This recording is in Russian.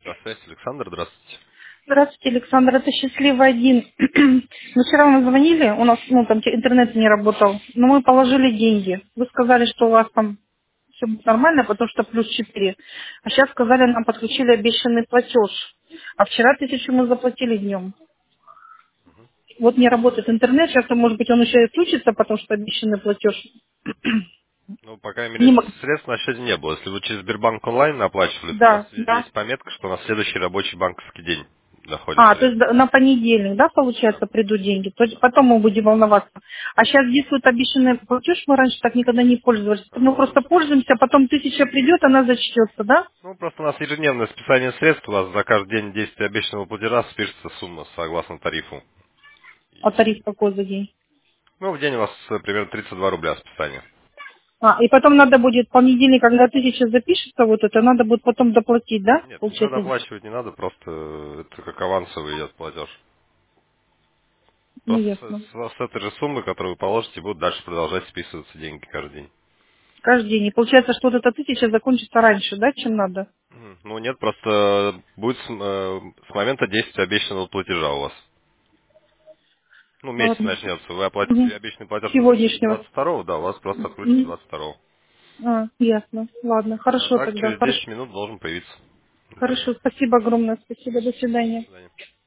Здравствуйте, Александр, здравствуйте. Здравствуйте, Александр. Это счастливый один. Мы вчера вам звонили, у нас там интернет не работал, но мы положили деньги. Вы сказали, что у вас там все будет нормально, потому что плюс 4. А сейчас сказали, нам подключили обещанный платеж. А вчера 1000 мы заплатили днем. Вот не работает интернет, сейчас, может быть, он еще и включится, потому что обещанный платеж. Ну, по крайней Не мере, мо- средств на счете не было. Если вы через Сбербанк онлайн оплачивали, то у вас Да, да. есть пометка, что на следующий рабочий банковский день доходят А, то есть средства. на понедельник, да, Да. получается, придут деньги. То есть потом мы будем волноваться. А сейчас действует обещанный платеж, мы раньше так никогда не пользовались. Мы Ну, просто пользуемся, потом 1000 придет, она зачтется, да? ну, просто у нас ежедневное списание средств, у вас за каждый день действия обещанного платежа спишется сумма согласно тарифу. А И, тариф какой за день? ну, в день у вас примерно 32 рубля списание. А, и потом надо будет в понедельник, когда 1000 запишется, вот это, надо будет потом доплатить, да? Нет, ничего Получается, доплачивать не надо, просто это как авансовый идет платеж. ну Просто ясно. с этой же суммы, которую вы положите, будут дальше продолжать списываться деньги каждый день. Каждый день. И получается, что вот эта 1000 закончится раньше, да, чем надо? Ну нет, просто будет с момента действия обещанного платежа у вас. Ну, месяц Ладно. начнется. Вы оплатите Мгм. обещанный платеж на Сегодняшнего. 22-го, да, у вас просто открутится Мгм. 22-го. А, ясно. Ладно, А хорошо так тогда, через хорошо. 10 минут должен появиться интернет. Хорошо, спасибо огромное, спасибо, до До свидания. свидания.